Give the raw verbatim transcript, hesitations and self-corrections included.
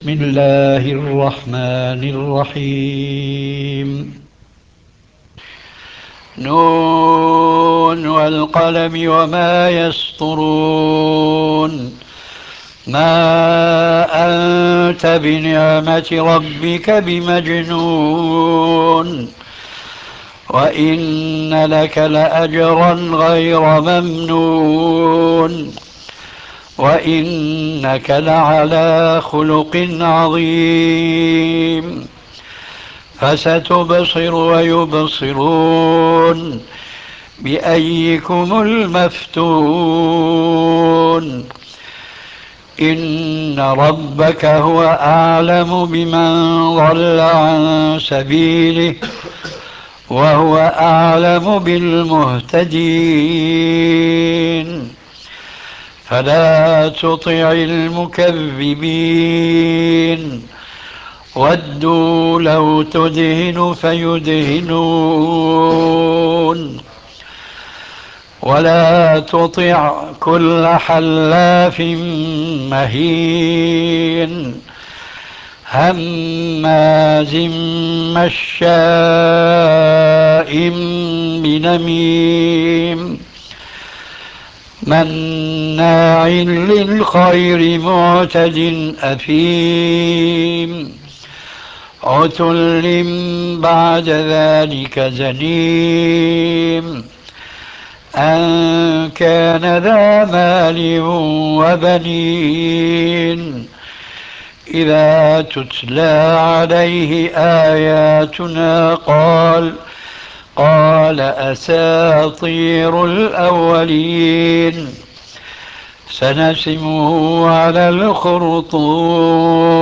بسم الله الرحمن الرحيم. نون والقلم وما يسطرون. ما أنت بنعمة ربك بمجنون، وإن لك لأجرا غير ممنون، وإنك لعلى خلق عظيم. فستبصر ويبصرون بأيكم المفتون. إن ربك هو أعلم بمن ضل عن سبيله وهو أعلم بالمهتدين. فلا تطع المكذبين، ودوا لو تدهن فيدهنون. ولا تطع كل حلاف مهين، هماز مشاء بنميم، مناع للخير معتد أثيم، عتل بعد ذلك زنيم، أن كان ذا مال وبنين. إذا تتلى عليه آياتنا قال قال أساطير الأولين. سنسمه على الخرطوم